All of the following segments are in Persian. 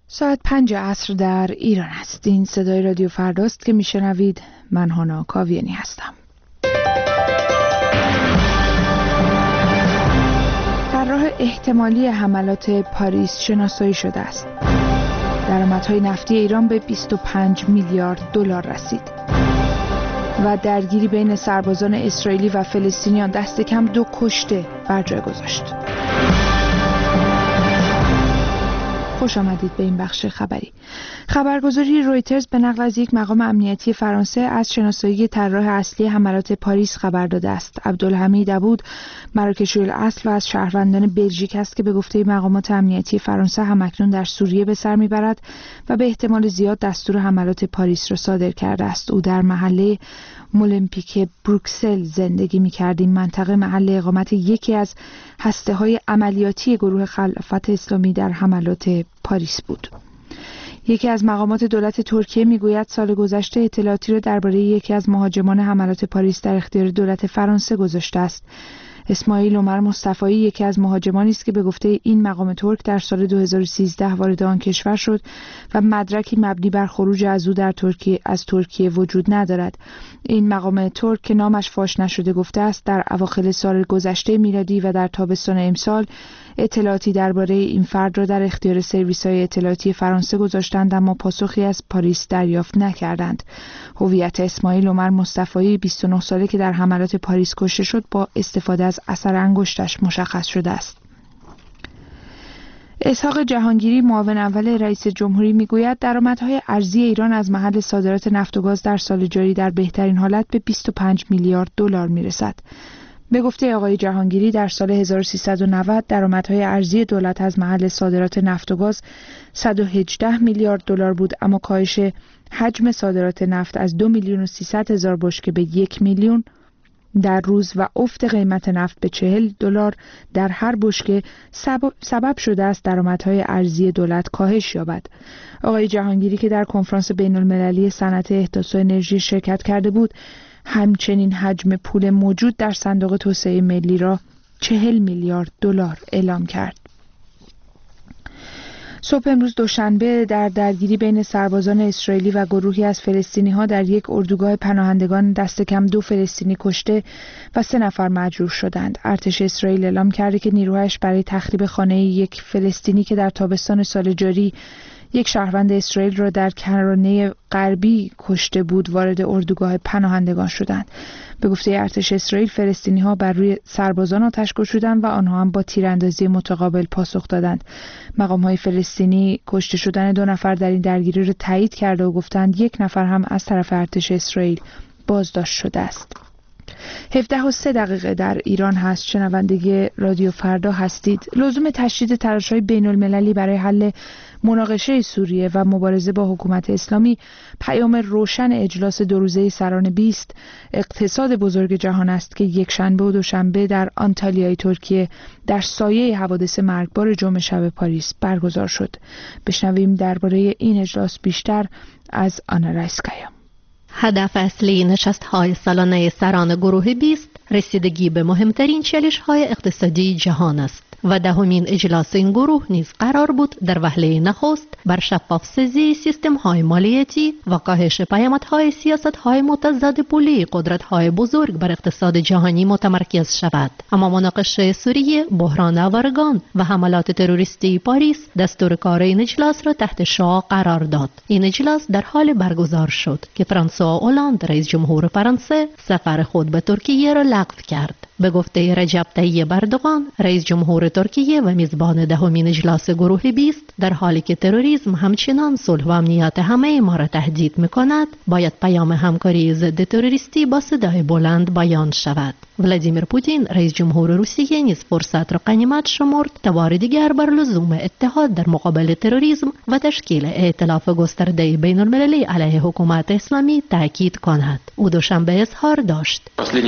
ساعت 5 عصر در ایران است. این صدای رادیو فرداست که میشنوید. من هانا کاویانی هستم. طراح احتمالی حملات پاریس شناسایی شده است. درآمدهای نفتی ایران به 25 میلیارد دلار رسید و درگیری بین سربازان اسرائیلی و فلسطینیان دست کم 2 کشته بر جای گذاشت. خوش آمدید به این بخش خبری. خبرگزاری رویترز به نقل از یک مقام امنیتی فرانسه از شناسایی طراح اصلی حملات پاریس خبر داده است. عبدالحمید عبود مراکشی الاصل و از شهروندان بلژیک است که به گفته مقامات امنیتی فرانسه همکنون در سوریه به سر میبرد و به احتمال زیاد دستور حملات پاریس را صادر کرده است. او در محله مولمپیک بروکسل زندگی می‌کرد. این منطقه محل اقامت یکی از هسته‌های عملیاتی گروه خلافت اسلامی در حملات پاریس بود. یکی از مقامات دولت ترکیه میگوید سال گذشته اطلاعاتی را درباره یکی از مهاجمان حملات پاریس در اختیار دولت فرانسه گذاشته است. اسماعیل عمر مصطفایی یکی از مهاجمانی است که به گفته این مقام ترک در سال 2013 وارد آن کشور شد و مدرکی مبنی بر خروج از او از ترکیه وجود ندارد. این مقام ترک که نامش فاش نشده گفته است در اواخر سال گذشته میلادی و در تابستان امسال اطلاعاتی درباره این فرد را در اختیار سرویس‌های اطلاعاتی فرانسه گذاشتند اما پاسخی از پاریس دریافت نکردند. هویت اسماعیل عمر مصطفایی 29 ساله که در حملات پاریس کشته شد با استفاده از اثر انگشتش مشخص شده است. اسحاق جهانگیری معاون اول رئیس جمهوری میگوید درآمدهای ارزی ایران از محل صادرات نفت و گاز در سال جاری در بهترین حالت به 25 میلیارد دلار میرسد. به گفته آقای جهانگیری در سال 1390 درآمدهای ارزی دولت از محل صادرات نفت و گاز 118 میلیارد دلار بود اما کاهش حجم صادرات نفت از 2,300,000 بشکه به 1 میلیون در روز و افت قیمت نفت به 40 دلار در هر بشکه سبب شده است درآمدهای ارزی دولت کاهش یابد. آقای جهانگیری که در کنفرانس بین‌المللی صنعت احداث و انرژی شرکت کرده بود همچنین حجم پول موجود در صندوق توسعه ملی را 40 میلیارد دلار اعلام کرد. صبح امروز دوشنبه در درگیری بین سربازان اسرائیلی و گروهی از فلسطینی‌ها در یک اردوگاه پناهندگان دست کم 2 فلسطینی کشته و 3 نفر مجروح شدند. ارتش اسرائیل اعلام کرده که نیروهایش برای تخریب خانه یک فلسطینی که در تابستان سال جاری یک شهروند اسرائیل را در کرانه غربی کشته بود وارد اردوگاه پناهندگان شدند. به گفته ارتش اسرائیل فلسطینی‌ها بر روی سربازان آتش گشودند و آنها هم با تیراندازی متقابل پاسخ دادند. مقام‌های فلسطینی کشته شدن 2 نفر در این درگیری را تایید کرده و گفتند 1 نفر هم از طرف ارتش اسرائیل بازداشت شده است. 17:03 در ایران هست. شنونده رادیو فردا هستید. لزوم تشدید تلاش‌های بین‌المللی برای حل مناقشه سوریه و مبارزه با حکومت اسلامی پیام روشن اجلاس 2 روزه سران 20 اقتصاد بزرگ جهان است که یک شنبه و دوشنبه در آنتالیای ترکیه در سایه حوادث مرگبار جمعه شب پاریس برگزار شد. بشنویم درباره این اجلاس بیشتر از آنا رایسکایا. هدف اصلی نشست‌های سالانه سران گروه 20 رسیدگی به مهمترین چالش‌های اقتصادی جهان است و 10مین اجلاس این گروه نیز قرار بود در وهله نخست بر شفاف‌سازی سیستم‌های مالیاتی و کاهش پیامدهای سیاست‌های متضاد پولی قدرت‌های بزرگ بر اقتصاد جهانی متمرکز شود. اما مناقشه سوریه، بحران آوارگان و حملات تروریستی پاریس دستور کار این اجلاس را تحت شعاع قرار داد. این اجلاس در حال برگزار شد که فرانسوا اولاند رئیس جمهور فرانسه سفر خود به ترکیه را لغو کرد. به گفته رجب طیب اردوغان رئیس جمهور ترکیه و میزبان 10مین اجلاس گروه 20 در حالی که تروریسم همچنان صلح و امنیت همه ما را تهدید می‌کند باید پیام همکاری ضد تروریستی با صدای بلند بیان شود. ولادیمیر پوتین رئیس جمهور روسیه نیز فرصت را غنیمت شمرد تا بار دیگر بر لزوم اتحاد در مقابل تروریسم و تشکیل ائتلاف گسترده بین‌المللی علیه حکومت اسلامی تاکید کند. او دوشنبه اظهار داشت: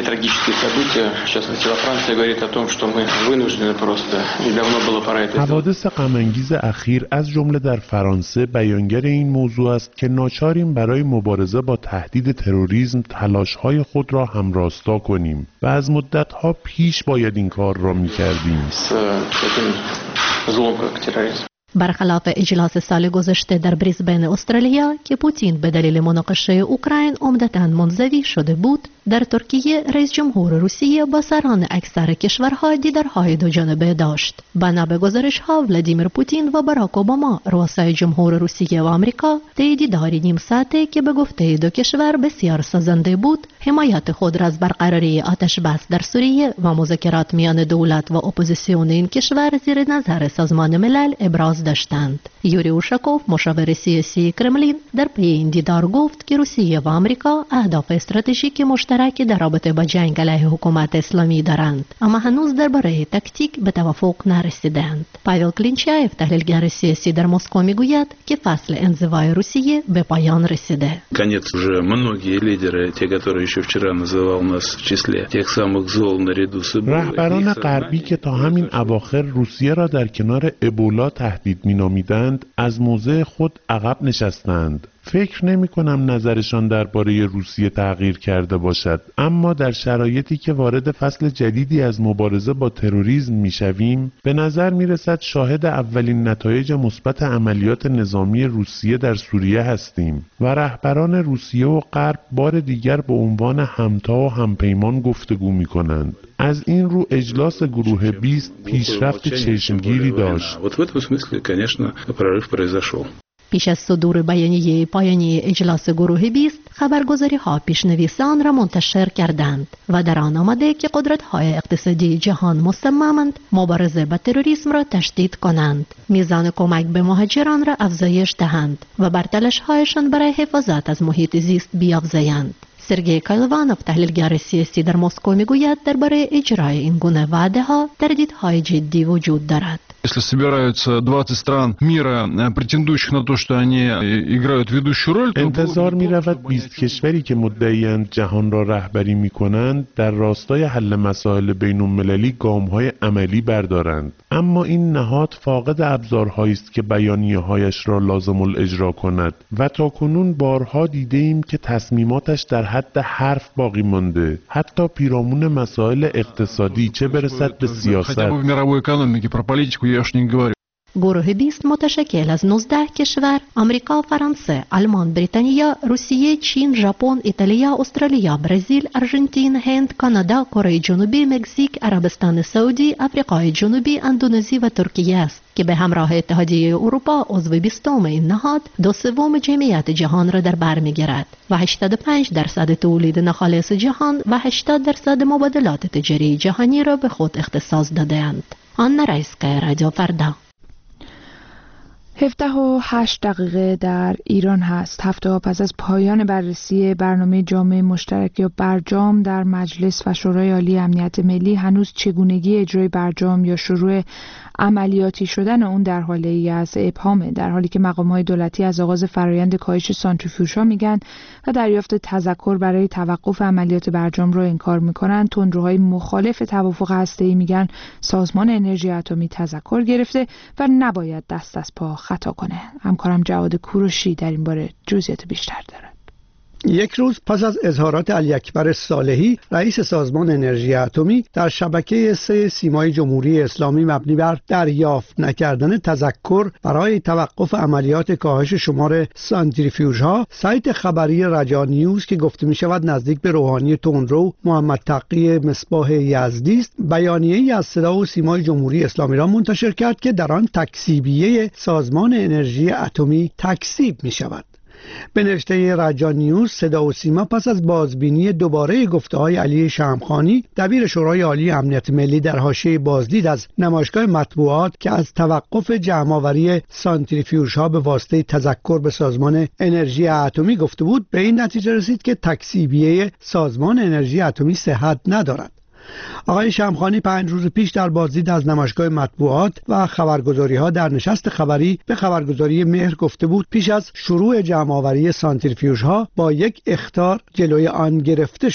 حوادث غم‌انگیز اخیر از جمله در فرانسه بیانگر این موضوع است که ناچاریم برای مبارزه با تهدید تروریسم تلاش‌های خود را همراستا کنیم و از مدت‌ها پیش باید این کار را می‌کردیم. برخلاف اجلاس سال گذشته در بریزبن استرالیا که پوتین به دلیل مناقشه اوکراین عمدتاً منزوی شده بود، در ترکیه رئیس جمهور روسیه با سران اکثر کشورها دیدارهای دو جانبه داشت. بنا به گزارش‌ها ولادیمیر پوتین و باراک اوباما رؤسای جمهور روسیه و آمریکا طی دیداری نیم ساعته که به گفته دو کشور بسیار سازنده بود، حمایت خود را از برقراری آتش بس در سوریه و مذاکرات میان دولت و اپوزیسیون این کشور زیر نظر سازمان ملل ابراز داشتند. یوری اوشاکوف، مشاور سیاسی کرملین، در پی این دیدار گفت که روسیه و آمریکا اهداف استراتژیک مشترک در رابطه با جنگ علیه حکومت اسلامی دارند، اما هنوز درباره تاکتیک به توافق نرسیدند. پاول کلینچایف، تحلیلگر سیاسی در مسکو، میگوید که فصل انزوای روسیه به پایان رسیده. Конец уже многие лидеры, те, которые еще вчера называл нас в числе тех самых зол наряду с Эболой. رهبران غربی که تا همین اواخر روسیه را در کنار ابولا تهدید مینامیدند، از موضع خود عقب نشستند. فکر نمی کنم نظرشان درباره روسیه تغییر کرده باشد، اما در شرایطی که وارد فصل جدیدی از مبارزه با تروریسم میشویم، به نظر می رسد شاهد اولین نتایج مثبت عملیات نظامی روسیه در سوریه هستیم و رهبران روسیه و غرب بار دیگر به عنوان همتا و همپیمان گفتگو می کنند. از این رو اجلاس گروه 20 پیشرفت چشمگیری داشت. پیش از صدور بیانیه پایانی اجلاس گروه 20، خبرگزاری‌ها پیشنویسان را منتشر کردند و در آن آمده که قدرت‌های اقتصادی جهان مصممند مبارزه با تروریسم را تشدید کنند، میزان کمک به مهاجران را افزایش دهند و بر تلاش‌هایشان برای حفاظت از محیط زیست بیافزایند. سرگئی کایلوانوف، تحلیلگر سیاسی در مسکو، میگوید درباره اجرای این گونه وعده‌ها تردیدهای جدی وجود دارد. Если собираются 20 стран мира, претендующих на то, что они играют ведущую роль, انتظار می رود 20 کشوری که مدعی‌اند جهان را رهبری می کنند در راستای حل مسائل بین المللی گام‌های عملی بردارند، اما این نهاد فاقد ابزارهایی است که بیانیه‌هایش را لازم الاجرا کند و تاکنون بارها دیده ایم که تصمیماتش در حد حرف باقی مانده، حتی پیرامون مسائل اقتصادی، چه برسد به سیاست. گروه 20 متشکل از 19 کشور، آمریکا، فرانسه، آلمان، بریتانیا، روسیه، چین، ژاپن، ایتالیا، استرالیا، برزیل، آرژانتین، هند، کانادا، کره جنوبی، مکزیک، عربستان سعودی، آفریقای جنوبی، اندونزی و ترکیه است که به همراه اتحادیه اروپا عضو 20 این نهاد 2/3 جمعیت جهان را در بر می‌گیرد و 85% تولید ناخالص جهان و 80% مبادلات تجاری جهانی را به خود اختصاص داده‌اند. آنا رایسکا، رادیو فردا. 17:08 در ایران هست. هفته پس از پایان بررسی برنامه جامع مشترک یا برجام در مجلس و شورای عالی امنیت ملی، هنوز چگونگی اجرای برجام یا شروع عملیاتی شدن اون در حالی از ابهامه، در حالی که مقام‌های دولتی از آغاز فرایند کاهش سانتریفیوژها میگن و دریافت تذکر برای توقف عملیات برجام رو انکار میکنن. تندروهای مخالف توافق هسته‌ای میگن سازمان انرژی اتمی تذکر گرفته و نباید دست از پا خطا کنه. همکارم جواد کوروشی در این باره جزئیات بیشتر دارد. یک روز پس از اظهارات علی اکبر صالحی، رئیس سازمان انرژی اتمی، در شبکه 3 سیمای جمهوری اسلامی مبنی بر دریافت نکردن تذکر برای توقف عملیات کاهش شمار سانتریفیوژها، سایت خبری رجا نیوز که گفته می شود نزدیک به روحانی تندرو محمد تقی مصباح یزدی است، بیانیه‌ای از صدا و سیمای جمهوری اسلامی را منتشر کرد که در آن تکذیبیه سازمان انرژی اتمی تکذیب می شود. به نوشته رجا نیوز، صدا و سیما پس از بازبینی دوباره گفته‌های علی شمخانی، دبیر شورای عالی امنیت ملی، در حاشیه بازدید از نمایشگاه مطبوعات که از توقف جمع‌آوری سانتریفیوژها به واسطه تذکر به سازمان انرژی اتمی گفته بود، به این نتیجه رسید که تکذیبیه سازمان انرژی اتمی صحت ندارد. آقای شمخانی 5 روز پیش در بازدید از نمایشگاه مطبوعات و خبرگزاری‌ها در نشست خبری به خبرگزاری مهر گفته بود پیش از شروع جمع‌آوری سانتریفیوژها با یک اخطار جلوی آن گرفته شد.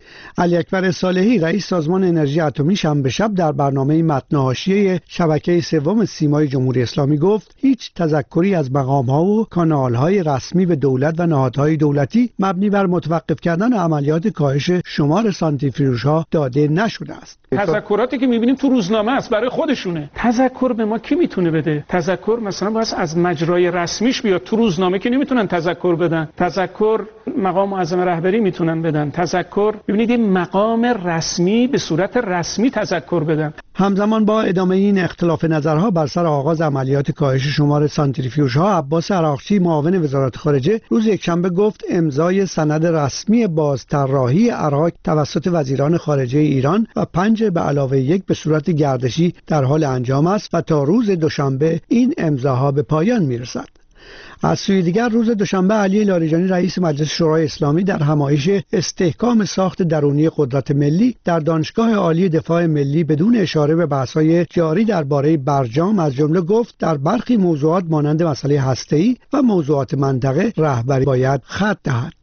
علی اکبر صالحی رئیس سازمان انرژی اتمی شنبه شب در برنامه متن حاشیه شبکه سوم سیمای جمهوری اسلامی گفت هیچ تذکری از مقام‌ها و کانال‌های رسمی به دولت و نهادهای دولتی مبنی بر متوقف کردن عملیات کاهش شمار سانتریفیوژها داده نشده است. تذکراتی که می‌بینیم تو روزنامه است برای خودشونه. تذکر به ما کی میتونه بده؟ تذکر مثلا باید از مجرای رسمیش بیاد. تو روزنامه که نمیتونن تذکر بدن. تذکر مقام معظم رهبری میتونن بدن. تذکر ببینید این مقام رسمی به صورت رسمی تذکر بدن. همزمان با ادامه این اختلاف نظرها بر سر آغاز عملیات کاهش شمار سانتریفیوژها، عباس عراقچی معاون وزارت خارجه روز یکشنبه گفت امضای سند رسمی بازطراحی عراق توسط وزیران خارجه ایران و 5 به علاوه 1 به صورت گردشی در حال انجام است و تا روز دوشنبه این امضاها به پایان میرسد. از سوی دیگر روز دوشنبه علی لاریجانی رئیس مجلس شورای اسلامی در همایش استحکام ساخت درونی قدرت ملی در دانشگاه عالی دفاع ملی بدون اشاره به بحث‌های جاری درباره برجام از جمله گفت در برخی موضوعات مانند مسئله هسته‌ای و موضوعات منطقه رهبری باید خط دهد.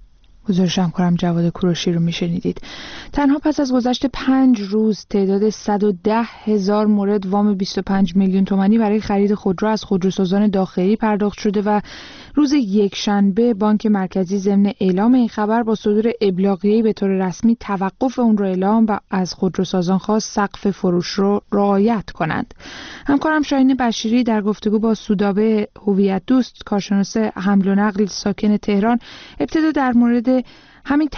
گزارش همکارم جواد کوروشی رو میشنیدید. تنها پس از گذشت 5 روز تعداد 110,000 مورد وام 25 میلیون تومانی برای خرید خودرو از خودروسازان داخلی پرداخت شده و روز یکشنبه بانک مرکزی ضمن اعلام این خبر با صدور ابلاغیه‌ای به طور رسمی توقف اون رو اعلام و از خودروسازان خواست سقف فروش رو رعایت کنند. همکارم شاهین بشیری در گفتگو با سودابه هویت دوست کارشناس حمل و نقل ساکن تهران ابتدا در مورد همین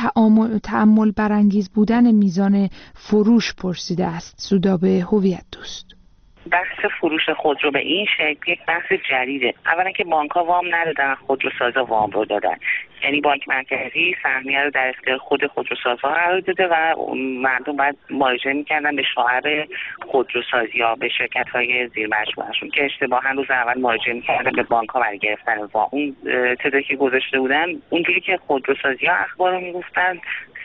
تأمل برانگیز بودن میزان فروش پرسیده است. سودابه هویت دوست: بحث فروش خودرو به این شکل یک بحث جدیده. اولا که بانک‌ها وام ندادن، خودروسازا وام رو دادن. یعنی بانک مرکزی سهمیه رو در اختیار خودروسازها قرار داده و مردم باید مراجعه می‌کردن به شعار خودروسازی‌ها، به شرکت‌های زیر مجموعه‌شون که اشتباهاً روز اول مراجعه می‌کردن به بانک‌ها برای گرفتن وام. اون تعدادی که گذاشته بودن اونجوری که خودروسازی‌ها اخبار رو می‌گفتن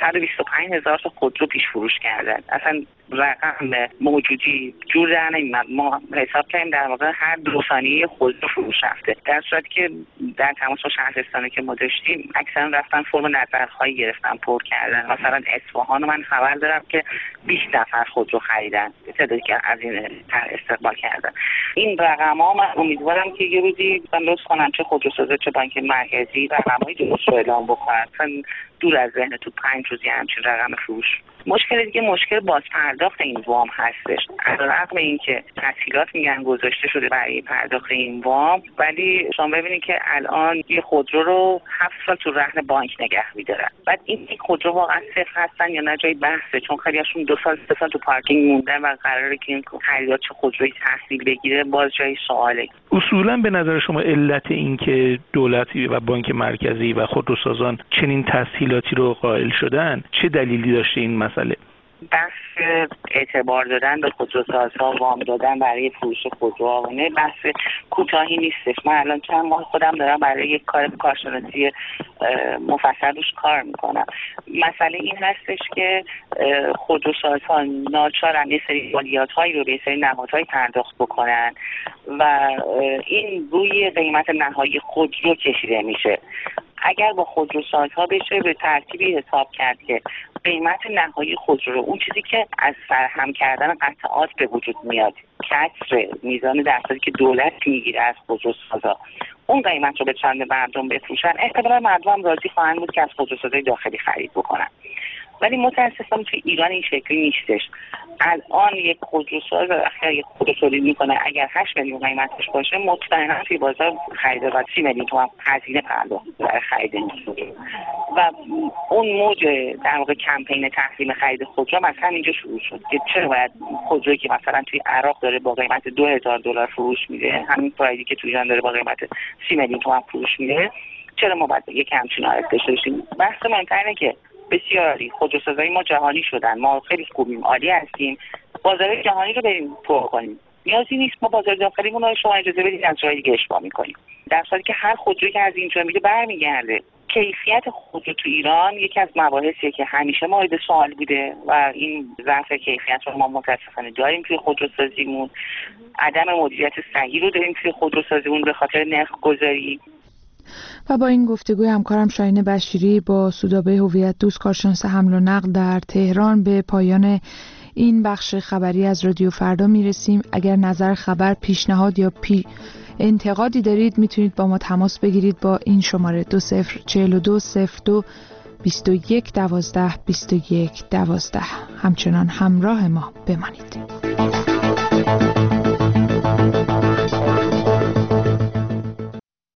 125,000 تا خودرو پیش فروش کردن. اصلا رقم موجودی جور در نمیاد. ما حساب کردیم در واقع هر 2 ثانیه خودرو فروش رفته، در صورتی که در تماس با شهرستانی که ما داشتیم اکثرا رفتن فرم نظرخواهی گرفتن، پر کردن. مثلا اصفهان من خبر دارم که 20 نفر خودرو خریدن، تعدادی که از این استقبال کردن. این رقم‌ها من امیدوارم که یه روزی لطف کنن چه خودروسازا چه بانک مرکزی رقم‌های درست رو اعلام بکنن. دور از ذهن تو 5 روزی همچین رقم فروش. مشکل دیگه مشکل بازپرداخت این وام هستش. علیرغم اینکه تسهیلات میگن گذاشته شده برای پرداخت این وام، ولی شما ببینید که الان یه خودرو رو 7 سال تو رهن بانک نگه می‌دارن. بعد این خودرو واقعا صفر هستن یا نه جای بحثه، چون خیلی هاشون 2 سال 3 سال تو پارکینگ موندن و قراره که این خریدار چه خودرویی تحویل بگیره باز جای سواله. اصولا به نظر شما علت این که دولتی و بانک مرکزی و خودروسازان چنین تسهیلاتی رو قائل شدن چه دلیلی داشته این مسئله؟ بحث اعتبار دادن به خودروسازها، وام دادن برای فروش خودروها و نه بحث کوتاهی نیستش. من الان چند ماه خودم دارم برای یک کار کارشناسی مفصل روش کار میکنم. مسئله این هستش که خودروسازها ناچارن یه سری مالیات‌هایی رو به یه سری نهادهای پرداخت بکنن و این روی قیمت نهایی خودرو کشیده میشه. اگر با خودروسازها بشه به ترتیبی حساب کرد که قیمت نهایی خودرو، اون چیزی که از سرهم کردن قطعات به وجود میاد، کسر میزان درصدی که دولت میگیره از خودروسازا، اون قیمت رو به چند مردم بفروشن، احتمالاً مردم راضی خواهند بود که از خودروسازای داخلی خرید بکنن. ولی متاسفانه توی ایران این شکلی نیستش. الان یک خودروساز اگر یک خودرو تولید میکنه اگر 8 میلیون قیمتش باشه، مطمئنا توی بازار خریده و 30 میلیون تومان هزینه پرداخت برای خرید این خودرو و اون موج در واقع کمپین تحریم خرید خودرو مثلا اینجا شروع شد که چرا باید خودرویی که مثلا توی عراق داره با قیمت $2000 فروش میده، همین پرایدی که توی ایران داره با قیمت 30 میلیون تومان فروش میده، چرا ما باید یک همچین حالت داشته باشیم؟ بحث من اینه که بسیاری خودروسازای ما جهانی شدن، ما خیلی خوبیم، عالی هستیم، بازار جهانی رو بریم پر کنیم. نیازی نیست ما بازار داخلیمون رو شما اجازه بدید از جای دیگه اشباع می‌کنیم. در صورتی که هر خودرویی که از اینجا میره برمیگرده. کیفیت خودرو تو ایران یکی از مباحثیه که همیشه مورد سوال بوده و این ضعف کیفیت رو ما متاسفانه داریم توی خودروسازیمون. عدم مدیریت صحیح رو داریم توی خودروسازیمون به خاطر نرخ گذاری. و با این گفتگوی همکارم شاهین بشیری با سودابه هویت دوست کارشناس حمل و نقل در تهران به پایان این بخش خبری از رادیو فردا میرسیم. اگر نظر خبر، پیشنهاد یا انتقادی دارید میتونید با ما تماس بگیرید با این شماره 20420221122112. همچنان همراه ما بمانید.